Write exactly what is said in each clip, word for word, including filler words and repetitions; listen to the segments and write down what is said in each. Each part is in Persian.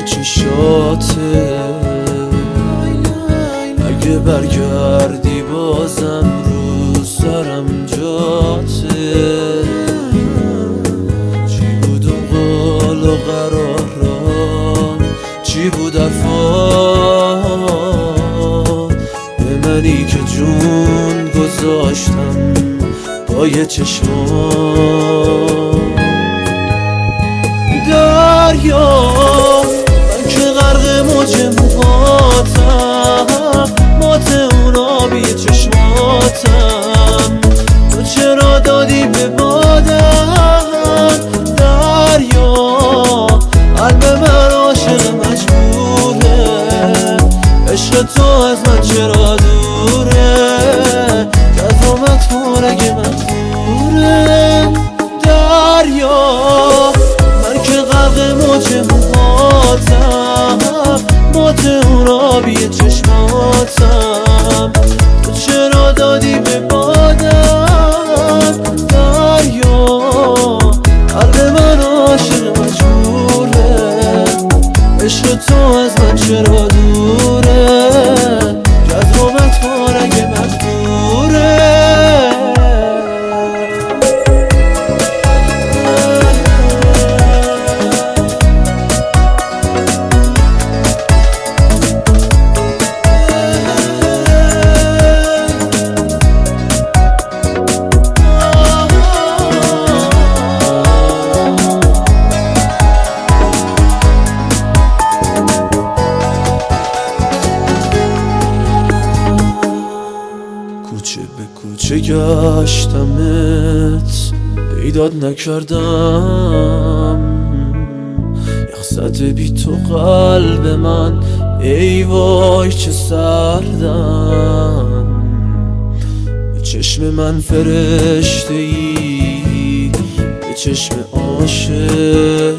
چشاته. اگه برگردی بازم روز دارم جاته. چی بود اون قول و قرارم، چی بود حرفا به منی که جون گذاشتم پای چشمام. دریا من که غرق موج موهاتم، مات اون آبی چشماتم، تو چرا دادی به بادم؟ دریا قلب من عاشق مجبوره، عشق تو از من چرا دوره، جذامت پرگه مخوره. دریا من که غرق موج موهاتم، مات اون آبی چشماتم، تو چرا دادی به بادم؟ دریا قلب من عاشق مجبوره، عشق تو از من چرا دوره، جذامت پرگه مخوره. کوچه به کوچه گشتمت پیدات نکردم، یخزد بی تو قلب من ای وای چه سردم. به چشم من فرشته ای، به چشم عاشق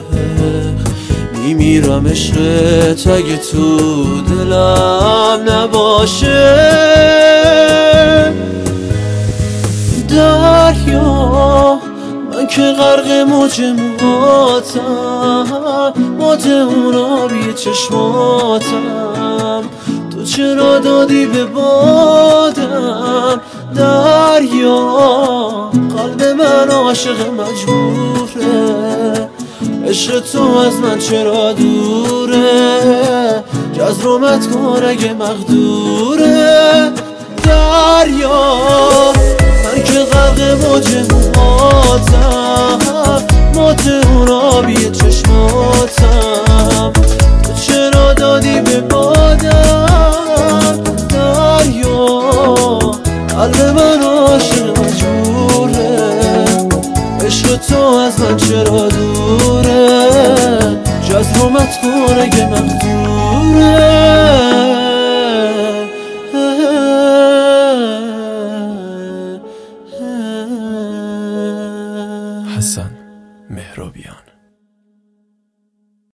میمیرم عشقت اگه تو دلم نباشه. دریا من که غرق موج موهاتم، مات اون آبی چشماتم، تو چرا دادی به بادم؟ دریا قلب من عاشق مجبوره، عشق تو از من چرا دوره، جذامت کارگ مقدوره. دریا من که غرق موج موهاتم، مات اون آبی چشماتم، تو چرا دادی به بادم؟ دریا قلب من عاشق مجبوره، عشق تو از من چرا دوره، جذامت کارگ مقدوره.